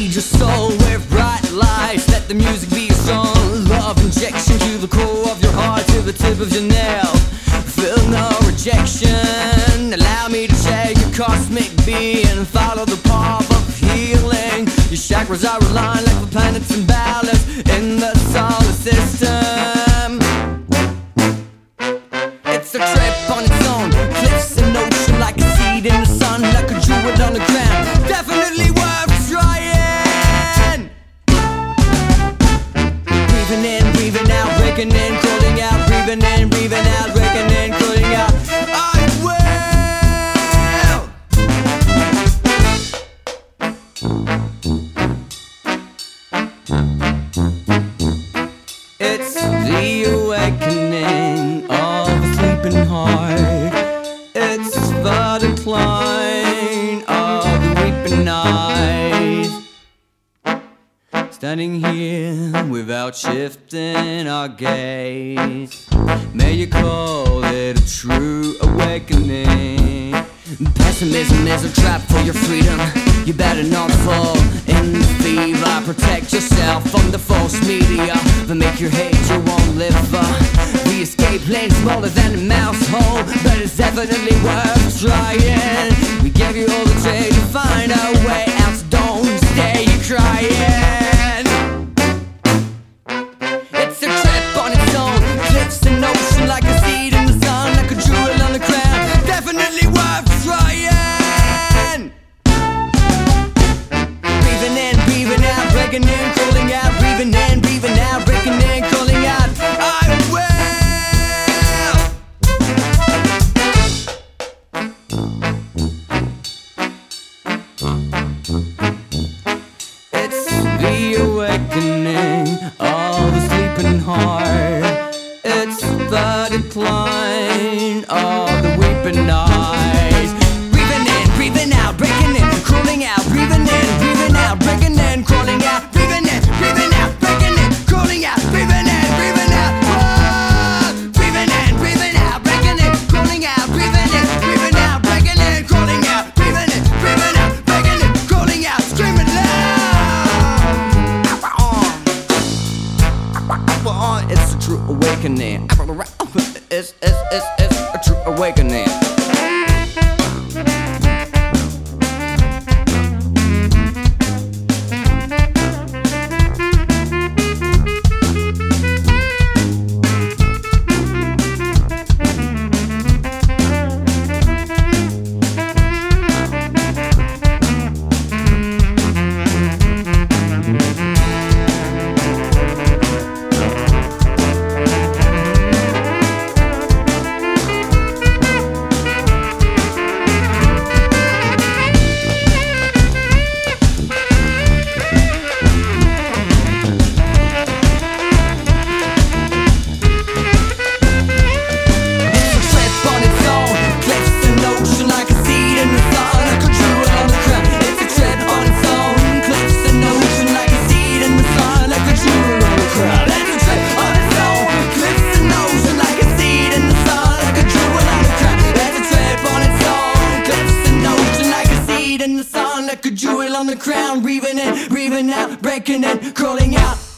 feed your soul with bright lights. Let the music be your song. Love injection to the core of your heart, to the tip of your nail. Feel no rejection. Allow me to shake your cosmic being and follow the path of healing. Your chakras are aligned like the planets in balance in the solar system. It's a trip on its own. Cliffs and ocean like a seed in the sun, like a jewel on the ground. Definitely worth trying. Breathing in, breathing out, breaking in, cooling out. Breathing in, breathing out, breaking in, cooling out. I will. It's the awakening of a sleeping heart. It's the decline of the weeping eyes. Standing here without shifting our gaze, may you call it a true awakening. Pessimism is a trap for your freedom. You better not fall in the fever. Protect yourself from the false media that make you hate your own liver. The escape lane smaller than a mouse hole, but it's definitely worth trying. We gave you all the trade to find a way out, so don't stay crying. It's a trip on its own. Cliffs and ocean like a seed in the sun, like a jewel on the crown. Definitely worth trying. Breathing in, breathing out, breaking in, cooling out. Breathing in, breathing out, breaking in, cooling out. I will. It's the awakening of a sleeping heart. It's the decline of the weeping eyes. Breathing in, breathing out, breaking in, crawling out. Breathing in, breathing out, breaking in, crawling out. Breathing in, breathing out, breaking in, crawling out. Breathing in, breathing out. Whoa! Breathing in, breathing out, breaking in, crawling out. Breathing in, breathing out, breaking in, crawling out. Breathing in, breathing out, breaking in, crawling out. Screaming loud. It's a true awakening. It's a true awakening. Like a jewel on the crown, breathing in, breathing out, breaking in, crawling out.